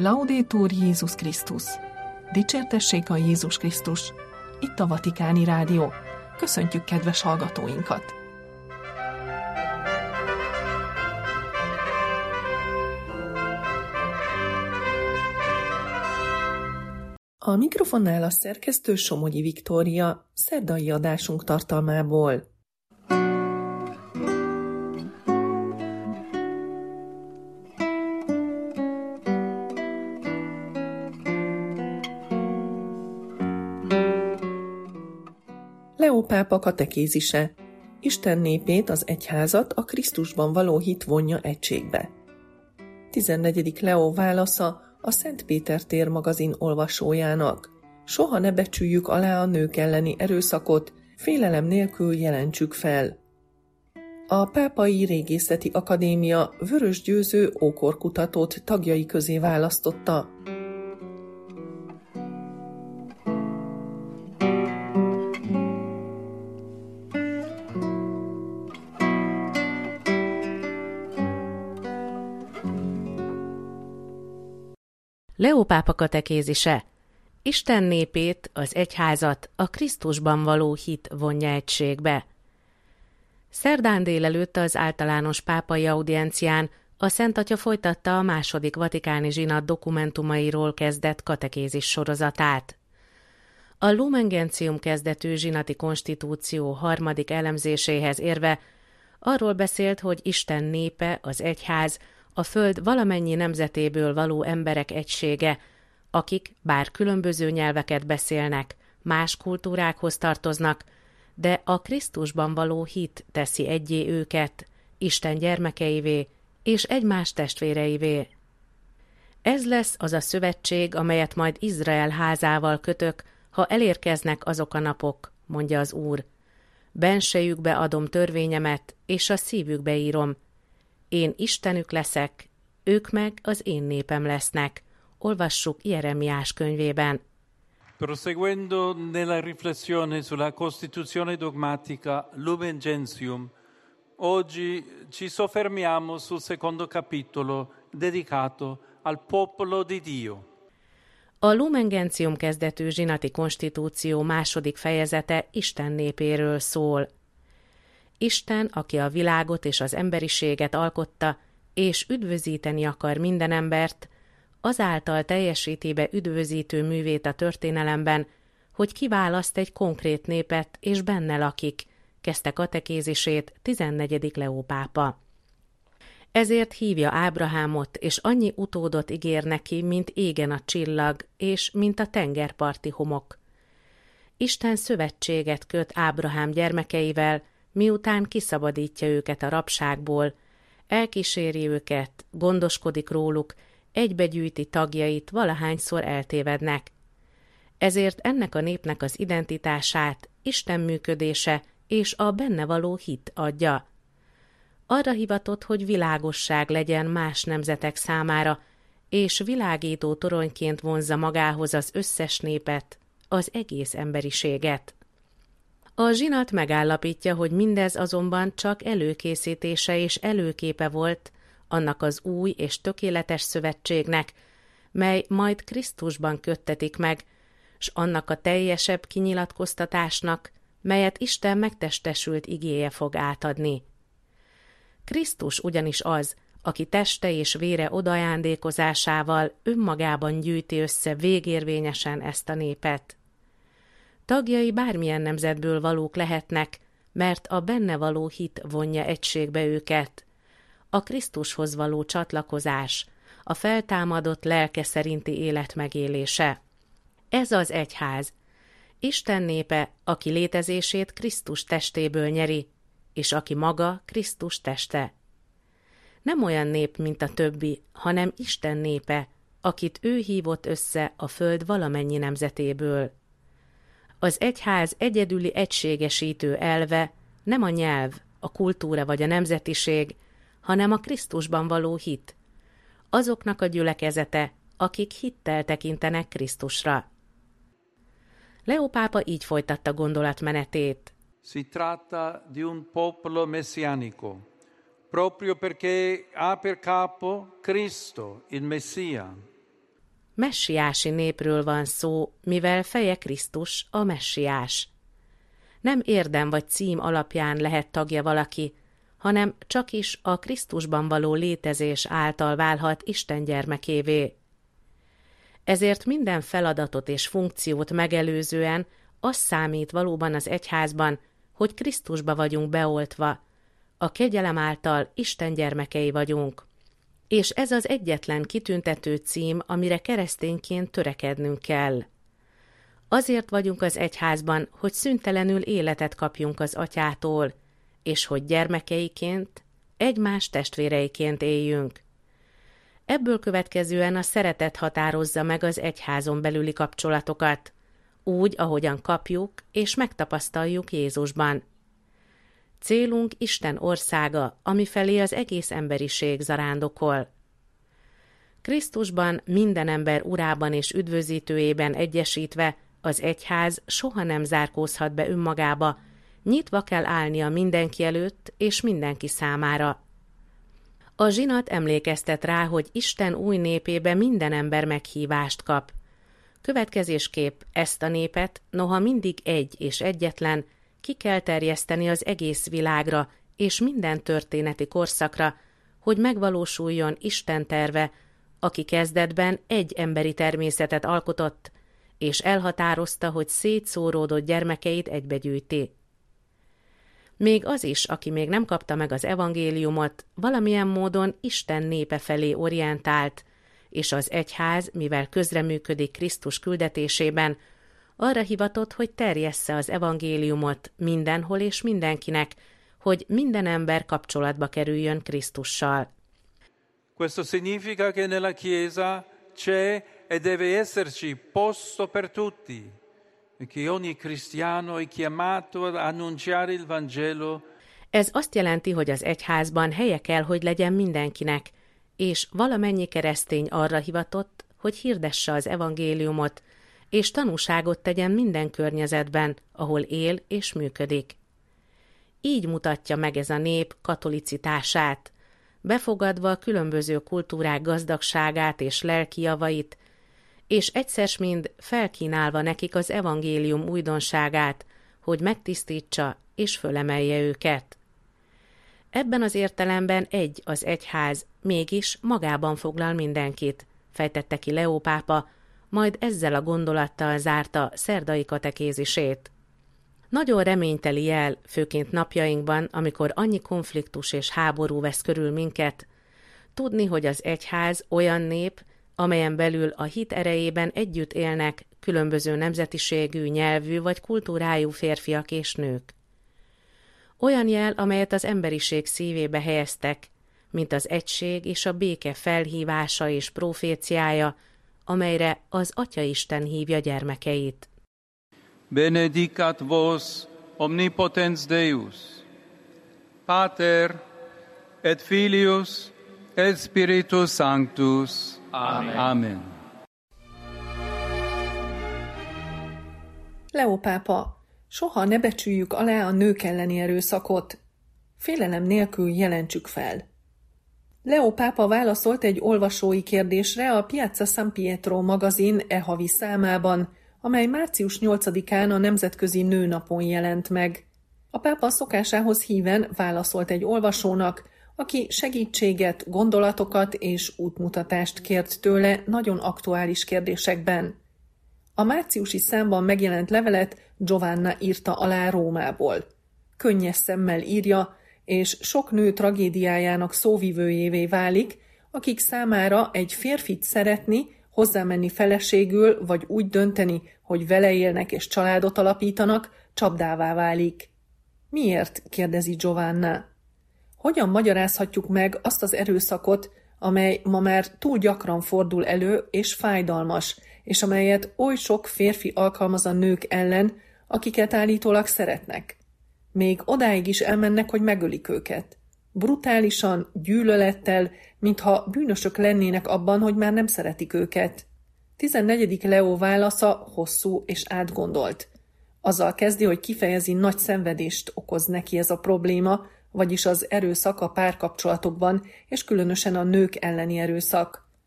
Laudetur Jézus Krisztus! Dicsértessék a Jézus Krisztus! Itt a Vatikáni Rádió. Köszöntjük kedves hallgatóinkat! A mikrofonnál a szerkesztő Somogyi Viktória, szerdai adásunk tartalmából. Leó pápa katekézise. Isten népét, az egyházat a Krisztusban való hit vonja egységbe. 14. Leó válasza a Szent Péter tér magazin olvasójának. Soha ne becsüljük alá a nők elleni erőszakot, félelem nélkül jelentsük fel. A Pápai Régészeti Akadémia Vörös Győző ókorkutatót tagjai közé választotta. Leó pápa katekézise. Isten népét, az egyházat a Krisztusban való hit vonja egységbe. Szerdán délelőtt az általános pápai audiencián a Szent Atya folytatta a második vatikáni zsinat dokumentumairól kezdett katekézis sorozatát. A Lumen Gentium kezdetű zsinati konstitúció harmadik elemzéséhez érve arról beszélt, hogy Isten népe, az egyház, a föld valamennyi nemzetéből való emberek egysége, akik bár különböző nyelveket beszélnek, más kultúrákhoz tartoznak, de a Krisztusban való hit teszi eggyé őket, Isten gyermekeivé és egymás testvéreivé. Ez lesz az a szövetség, amelyet majd Izrael házával kötök, ha elérkeznek azok a napok, mondja az Úr. Bensejükbe adom törvényemet, és a szívükbe írom. Én Istenük leszek, ők meg az én népem lesznek. Olvassuk Jeremiás könyvében. Proseguendo nella riflessione sulla Costituzione dogmatica Lumen Gentium, oggi ci soffermiamo sul secondo capitolo dedicato al popolo di Dio. A Lumen Gentium kezdetű zsinati konstitúció második fejezete Isten népéről szól. Isten, aki a világot és az emberiséget alkotta, és üdvözíteni akar minden embert, azáltal teljesíti be üdvözítő művét a történelemben, hogy kiválaszt egy konkrét népet, és benne lakik, kezdte katekézisét 14. Leó pápa. Ezért hívja Ábrahámot, és annyi utódot ígér neki, mint égen a csillag, és mint a tengerparti homok. Isten szövetséget köt Ábrahám gyermekeivel, miután kiszabadítja őket a rabságból, elkíséri őket, gondoskodik róluk, egybegyűjti tagjait, valahányszor eltévednek. Ezért ennek a népnek az identitását Isten működése és a benne való hit adja. Arra hivatott, hogy világosság legyen más nemzetek számára, és világító toronyként vonzza magához az összes népet, az egész emberiséget. A zsinat megállapítja, hogy mindez azonban csak előkészítése és előképe volt annak az új és tökéletes szövetségnek, mely majd Krisztusban köttetik meg, s annak a teljesebb kinyilatkoztatásnak, melyet Isten megtestesült igéje fog átadni. Krisztus ugyanis az, aki teste és vére odaajándékozásával önmagában gyűjti össze végérvényesen ezt a népet. Tagjai bármilyen nemzetből valók lehetnek, mert a benne való hit vonja egységbe őket. A Krisztushoz való csatlakozás, a feltámadott lelke szerinti élet megélése. Ez az egyház, Isten népe, aki létezését Krisztus testéből nyeri, és aki maga Krisztus teste. Nem olyan nép, mint a többi, hanem Isten népe, akit ő hívott össze a föld valamennyi nemzetéből. Az egyház egyedüli egységesítő elve nem a nyelv, a kultúra vagy a nemzetiség, hanem a Krisztusban való hit. Azoknak a gyülekezete, akik hittel tekintenek Krisztusra. Leó pápa így folytatta gondolatmenetét. Si tratta di un popolo messianico, proprio perché ha per capo Cristo, il Messia. Messiási népről van szó, mivel feje Krisztus a messiás. Nem érdem vagy cím alapján lehet tagja valaki, hanem csak is a Krisztusban való létezés által válhat Isten gyermekévé. Ezért minden feladatot és funkciót megelőzően az számít valóban az egyházban, hogy Krisztusba vagyunk beoltva, a kegyelem által Isten gyermekei vagyunk. És ez az egyetlen kitüntető cím, amire keresztényként törekednünk kell. Azért vagyunk az egyházban, hogy szüntelenül életet kapjunk az Atyától, és hogy gyermekeiként, egymás testvéreiként éljünk. Ebből következően a szeretet határozza meg az egyházon belüli kapcsolatokat, úgy, ahogyan kapjuk és megtapasztaljuk Jézusban. Célunk Isten országa, amifelé az egész emberiség zarándokol. Krisztusban minden ember urában és üdvözítőjében egyesítve az egyház soha nem zárkózhat be önmagába, nyitva kell állnia mindenki előtt és mindenki számára. A zsinat emlékeztet rá, hogy Isten új népébe minden ember meghívást kap. Következésképp ezt a népet, noha mindig egy és egyetlen, ki kell terjeszteni az egész világra és minden történeti korszakra, hogy megvalósuljon Isten terve, aki kezdetben egy emberi természetet alkotott, és elhatározta, hogy szétszóródott gyermekeit egybegyűjti. Még az is, aki még nem kapta meg az evangéliumot, valamilyen módon Isten népe felé orientált, és az egyház, mivel közreműködik Krisztus küldetésében, arra hivatott, hogy terjessze az evangéliumot mindenhol és mindenkinek, hogy minden ember kapcsolatba kerüljön Krisztussal. Questo significa che nella Chiesa c'è e deve esserci posto per tutti, e che ogni cristiano è chiamato ad annunciare il Vangelo. Ez azt jelenti, hogy az egyházban helye kell, hogy legyen mindenkinek, és valamennyi keresztény arra hivatott, hogy hirdesse az evangéliumot, és tanúságot tegyen minden környezetben, ahol él és működik. Így mutatja meg ez a nép katolicitását, befogadva a különböző kultúrák gazdagságát és lelki javait, és egyszer-mind felkínálva nekik az evangélium újdonságát, hogy megtisztítsa és fölemelje őket. Ebben az értelemben egy az egyház, mégis magában foglal mindenkit, fejtette ki Leó pápa, majd ezzel a gondolattal zárta szerdai katekézisét. Nagyon reményteli jel, főként napjainkban, amikor annyi konfliktus és háború vesz körül minket, tudni, hogy az egyház olyan nép, amelyen belül a hit erejében együtt élnek különböző nemzetiségű, nyelvű vagy kultúrájú férfiak és nők. Olyan jel, amelyet az emberiség szívébe helyeztek, mint az egység és a béke felhívása és proféciája, amelyre az Atyaisten hívja gyermekeit. Benedicat vos omnipotens Deus, Pater et Filius et Spiritus Sanctus. Amen. Amen. Leó pápa, soha ne becsüljük alá a nők elleni erőszakot. Félelem nélkül jelentsük fel. Leó pápa válaszolt egy olvasói kérdésre a Piazza San Pietro magazin havi számában, amely március 8-án a Nemzetközi Nőnapon jelent meg. A pápa szokásához híven válaszolt egy olvasónak, aki segítséget, gondolatokat és útmutatást kért tőle nagyon aktuális kérdésekben. A márciusi számban megjelent levelet Giovanna írta alá Rómából. Könnyes szemmel írja, és sok nő tragédiájának szóvivőjévé válik, akik számára egy férfit szeretni, hozzámenni feleségül, vagy úgy dönteni, hogy vele élnek és családot alapítanak, csapdává válik. Miért? Kérdezi Giovanna. Hogyan magyarázhatjuk meg azt az erőszakot, amely ma már túl gyakran fordul elő és fájdalmas, és amelyet oly sok férfi alkalmaz a nők ellen, akiket állítólag szeretnek? Még odáig is elmennek, hogy megölik őket. Brutálisan, gyűlölettel, mintha bűnösök lennének abban, hogy már nem szeretik őket. 14. Leó válasza hosszú és átgondolt. Azzal kezdi, hogy kifejezi, nagy szenvedést okoz neki ez a probléma, vagyis az erőszak a párkapcsolatokban, és különösen a nők elleni erőszak.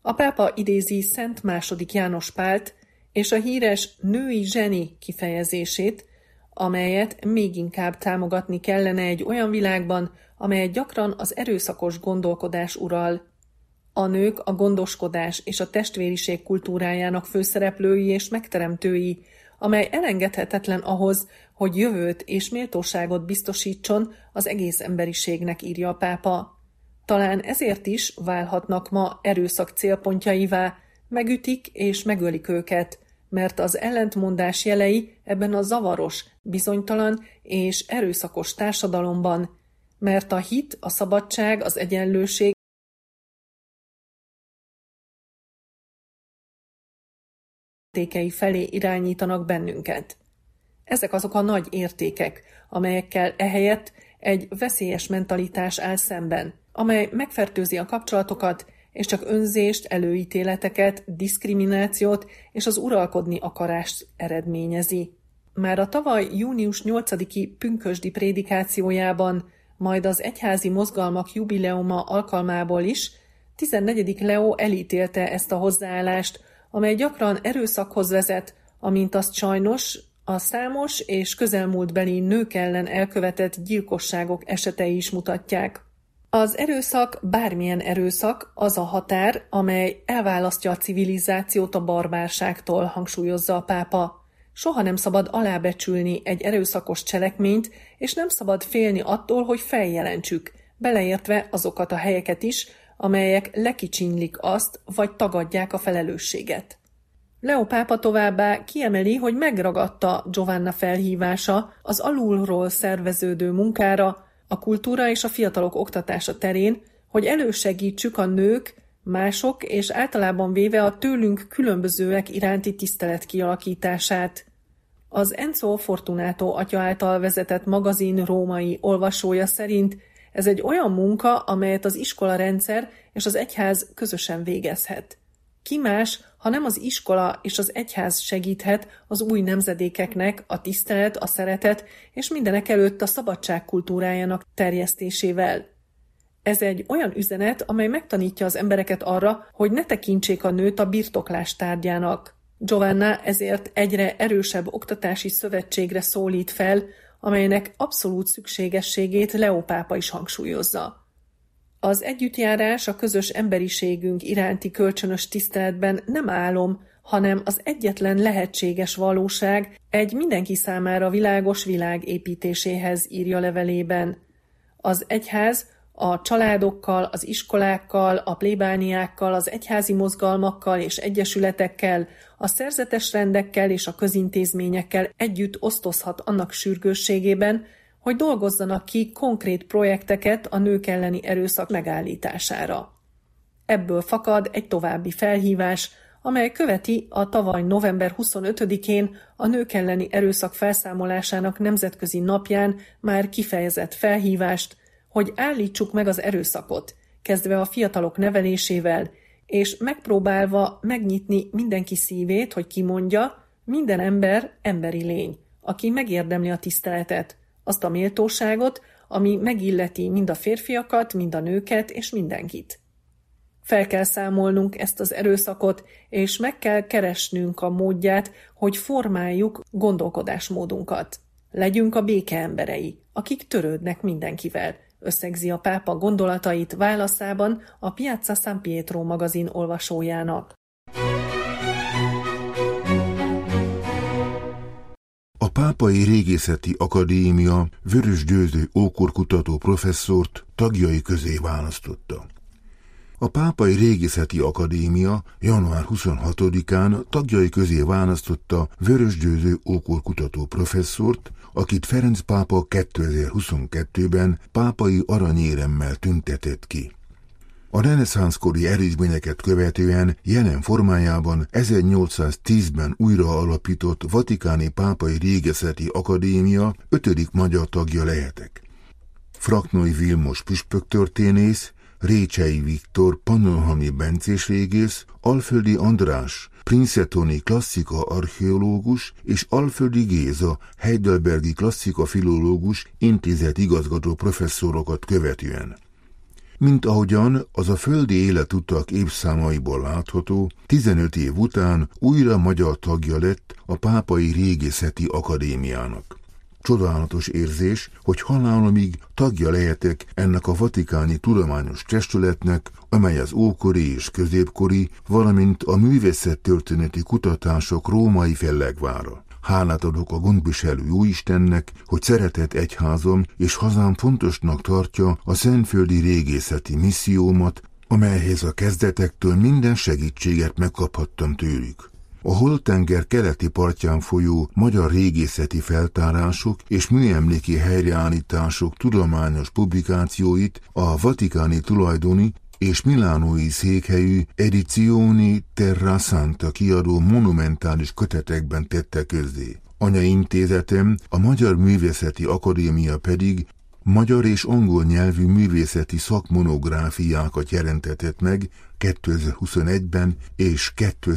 A pápa idézi Szent II. János Pált és a híres női zseni kifejezését, amelyet még inkább támogatni kellene egy olyan világban, amelyet gyakran az erőszakos gondolkodás ural. A nők a gondoskodás és a testvériség kultúrájának főszereplői és megteremtői, amely elengedhetetlen ahhoz, hogy jövőt és méltóságot biztosítson az egész emberiségnek, írja a pápa. Talán ezért is válhatnak ma erőszak célpontjaivá, megütik és megölik őket, mert az ellentmondás jelei ebben a zavaros, bizonytalan és erőszakos társadalomban, mert a hit, a szabadság, az egyenlőség értékei felé irányítanak bennünket. Ezek azok a nagy értékek, amelyekkel ehelyett egy veszélyes mentalitás áll szemben, amely megfertőzi a kapcsolatokat, és csak önzést, előítéleteket, diszkriminációt és az uralkodni akarást eredményezi. Már a tavaly június 8-i pünkösdi prédikációjában, majd az egyházi mozgalmak jubileuma alkalmából is 14. Leó elítélte ezt a hozzáállást, amely gyakran erőszakhoz vezet, amint azt sajnos a számos és közelmúltbeli nők ellen elkövetett gyilkosságok esetei is mutatják. Az erőszak, bármilyen erőszak, az a határ, amely elválasztja a civilizációt a barbárságtól, hangsúlyozza a pápa. Soha nem szabad alábecsülni egy erőszakos cselekményt, és nem szabad félni attól, hogy feljelentsük, beleértve azokat a helyeket is, amelyek lekicsinylik azt, vagy tagadják a felelősséget. Leó pápa továbbá kiemeli, hogy megragadta Giovanna felhívása az alulról szerveződő munkára, a kultúra és a fiatalok oktatása terén, hogy elősegítsük a nők, mások és általában véve a tőlünk különbözőek iránti tisztelet kialakítását. Az Enzo Fortunato atya által vezetett magazin római olvasója szerint ez egy olyan munka, amelyet az iskolarendszer és az egyház közösen végezhet. Ki más, ha nem az iskola és az egyház segíthet az új nemzedékeknek a tisztelet, a szeretet és mindenekelőtt a szabadság kultúrájának terjesztésével. Ez egy olyan üzenet, amely megtanítja az embereket arra, hogy ne tekintsék a nőt a birtoklás tárgyának. Giovanna ezért egyre erősebb oktatási szövetségre szólít fel, amelynek abszolút szükségességét Leó pápa is hangsúlyozza. Az együttjárás a közös emberiségünk iránti kölcsönös tiszteletben nem álom, hanem az egyetlen lehetséges valóság egy mindenki számára világos világ építéséhez, írja levelében. Az egyház a családokkal, az iskolákkal, a plébániákkal, az egyházi mozgalmakkal és egyesületekkel, a szerzetes rendekkel és a közintézményekkel együtt osztozhat annak sürgősségében, hogy dolgozzanak ki konkrét projekteket a nők elleni erőszak megállítására. Ebből fakad egy további felhívás, amely követi a tavaly november 25-én a nők elleni erőszak felszámolásának nemzetközi napján már kifejezett felhívást, hogy állítsuk meg az erőszakot, kezdve a fiatalok nevelésével, és megpróbálva megnyitni mindenki szívét, hogy kimondja, minden ember emberi lény, aki megérdemli a tiszteletet, azt a méltóságot, ami megilleti mind a férfiakat, mind a nőket és mindenkit. Fel kell számolnunk ezt az erőszakot, és meg kell keresnünk a módját, hogy formáljuk gondolkodásmódunkat. Legyünk a béke emberei, akik törődnek mindenkivel, összegzi a pápa gondolatait válaszában a Piazza San Pietro magazin olvasójának. A Pápai Régészeti Akadémia Vörös Győző ókorkutató professzort tagjai közé választotta. A Pápai Régészeti Akadémia január 26-án tagjai közé választotta Vörös Győző ókorkutató professzort, akit Ferenc pápa 2022-ben pápai aranyéremmel tüntetett ki. A reneszánszkori eredményeket követően jelen formájában 1810-ben újra alapított Vatikáni Pápai Régészeti Akadémia 5. magyar tagja lehetek. Fraknói Vilmos püspöktörténész, Récsei Viktor pannonhalmi bencés régész, Alföldi András princetoni klasszika archeológus és Alföldi Géza heidelbergi klasszika filológus intézet igazgató professzorokat követően. Mint ahogyan az a földi életutak évszámaiból látható, 15 év után újra magyar tagja lett a Pápai Régészeti Akadémiának. Csodálatos érzés, hogy halálomig tagja lehetek ennek a vatikáni tudományos testületnek, amely az ókori és középkori, valamint a művészettörténeti kutatások római fellegvára. Hálát adok a gondviselő Jóistennek, hogy szeretett egyházam és hazám fontosnak tartja a szentföldi régészeti missziómat, amelyhez a kezdetektől minden segítséget megkaphattam tőlük. A Holt-tenger keleti partján folyó magyar régészeti feltárások és műemléki helyreállítások tudományos publikációit a vatikáni tulajdoni és milánói székhelyű Edizioni Terra Santa kiadó monumentális kötetekben tette közzé. Anyaintézetem, a Magyar Művészeti Akadémia pedig magyar és angol nyelvű művészeti szakmonográfiákat jelentetett meg 2021-ben és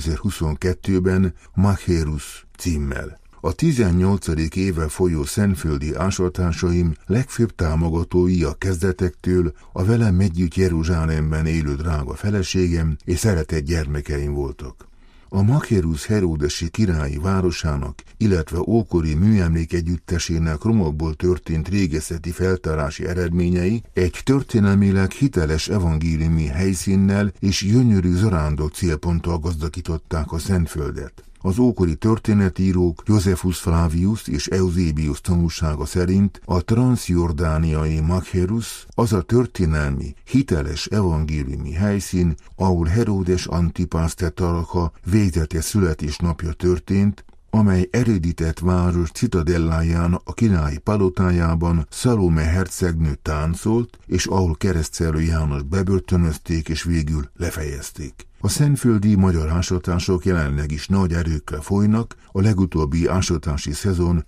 2022-ben Macherus címmel. A 18. éve folyó szentföldi ásatásaim legfőbb támogatói a kezdetektől a velem együtt Jeruzsálemben élő drága feleségem és szeretett gyermekeim voltak. A Macherus heródesi királyi városának, illetve ókori műemlékegyüttesének romokból történt régészeti feltárási eredményei egy történelmileg hiteles evangéliumi helyszínnel és gyönyörű zarándok célponttal gazdagították a Szentföldet. Az ókori történetírók Josephus Flavius és Eusebius tanúsága szerint a transzjordániai Macherus az a történelmi, hiteles evangéliumi helyszín, ahol Heródes Antipász tetrarcha végzetes születésnapja történt, amely erődített város citadelláján a királyi palotájában Salome hercegnő táncolt, és ahol Keresztcelő János bebörtönözték és végül lefejezték. A szentföldi magyar ásatások jelenleg is nagy erőkkel folynak, a legutóbbi ásatási szezon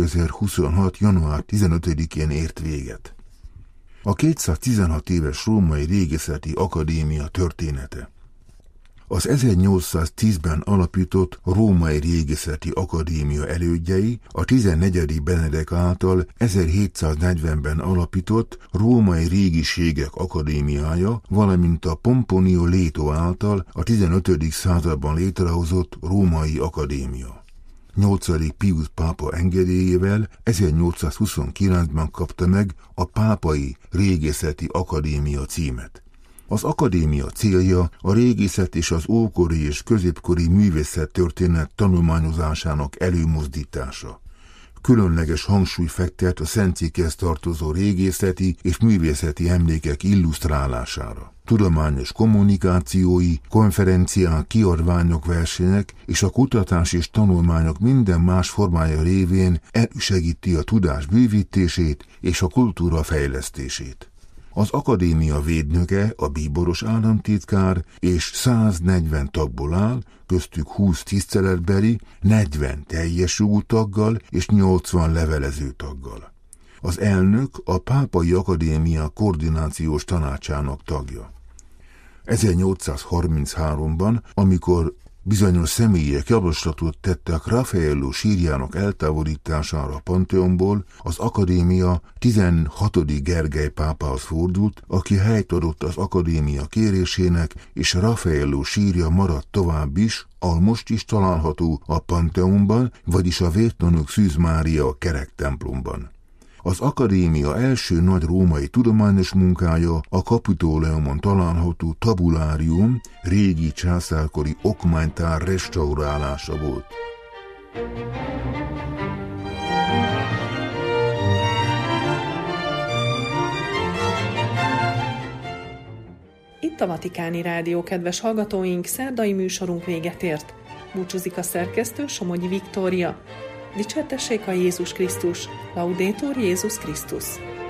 2026. január 15-én ért véget. A 216 éves Római Régészeti Akadémia története. Az 1810-ben alapított Római Régészeti Akadémia elődjei a 14. Benedek által 1740-ben alapított Római Régiségek Akadémiája, valamint a Pomponio Leto által a 15. században létrehozott Római Akadémia. 8. Pius pápa engedélyével 1829-ben kapta meg a Pápai Régészeti Akadémia címet. Az akadémia célja a régészet és az ókori és középkori művészettörténet tanulmányozásának előmozdítása. Különleges hangsúly fektet a Szent Cikkhez tartozó régészeti és művészeti emlékek illusztrálására. Tudományos kommunikációi, konferenciák, kiadványok, versenyek és a kutatás és tanulmányok minden más formája révén elősegíti a tudás bővítését és a kultúra fejlesztését. Az akadémia védnöke, a bíboros államtitkár és 140 tagból áll, köztük 20 tiszteletbeli, 40 teljes jogú taggal és 80 levelező taggal. Az elnök a Pápai Akadémia koordinációs tanácsának tagja. 1833-ban, amikor bizonyos személyek javaslatot tettek Raffaello sírjának eltávolítására a Pantheonból, az akadémia 16. Gergely pápához fordult, aki helyt adott az akadémia kérésének, és Raffaello sírja maradt tovább is, ahol most is található a Pantheonban, vagyis a Vértanúk Szűz Mária kerek templomban. Az akadémia első nagy római tudományos munkája a Kapitóleumon található tabulárium, régi császárkori okmánytár restaurálása volt. Itt a Vatikáni Rádió, kedves hallgatóink, szerdai műsorunk véget ért. Búcsúzik a szerkesztő, Somogyi Viktória. Dicsértessék a Jézus Krisztus, Laudetur Jézus Krisztus!